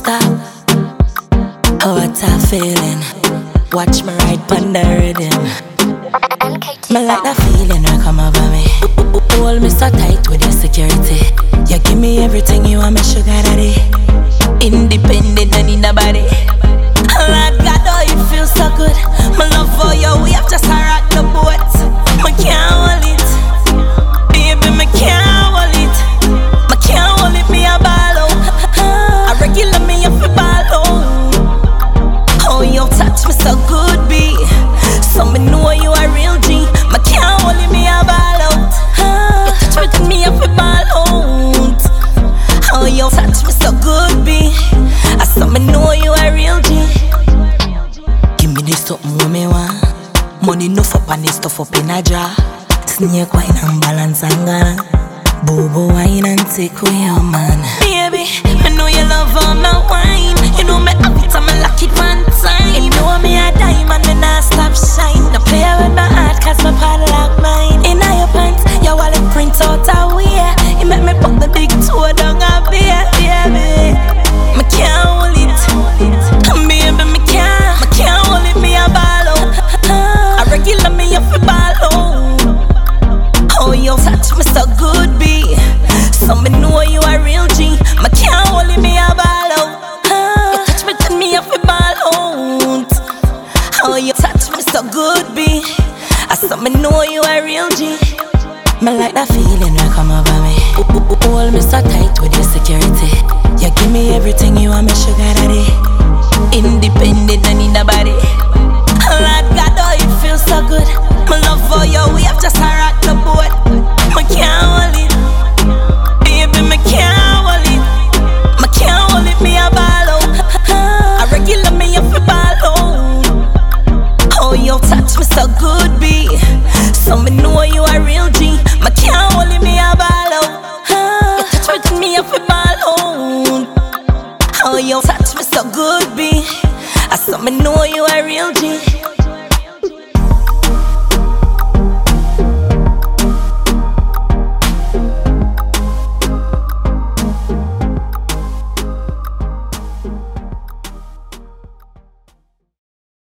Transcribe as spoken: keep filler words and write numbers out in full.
stop. Oh, what a feeling. Watch me ride pon the rhythm. Me like that feeling that come over me. Hold me so tight with your security. You give me everything you want, me sugar daddy. Independent, I need nobody. Lord God, oh, you feel so good. My love for you, we have just to rock the boat. Me can't hold it, baby, me can't hold it. Me can't hold it, me a ball out. A regular me a fi ball out. Oh, you touch me so good, B. So me know you a real G. Me can't hold it, me a ball out. You touch me, me a fi ball out. Oh, you touch me so good, B. I saw me know you a real G. Give me this something what me want. Money no for and this stuff up in a jar. Snake wine and balance and gana. Bobo wine and take with your man. Baby, me know you love all my wine. You know me have it and me lock it one time. You know me a diamond, me not stop shine. No play with my heart cause my padlock mine. In your pants, your wallet print out a wear. You make me put the big toe down a beer, baby. Me can't hold it, baby, me can't. Me can't hold it, me a ball out. A regular me a fi ball out. Oh, you touch me so good, B. So me know you a real G. Me can't hold it, me a ball out. You touch me, then me a fi ball out. Oh, you touch me so good, B. I saw me know you a real G. Me like that feeling that come over me. Hold me so tight with your security. You give me everything you want, me sugar daddy. Independent, I need nobody. Lord God, oh, you feel so good. My love for you, we have just to rock the boat. Me can't hold it, baby, me can't hold it. Me can't hold it, me a ball out. A regular me a fi ball out. Oh, you touch me so good, B. So me know you a real G. Me can't hold it, me a ball out. You touch me, then me a fi ball out. Oh, you touch me so good, B. I saw me know you a real G.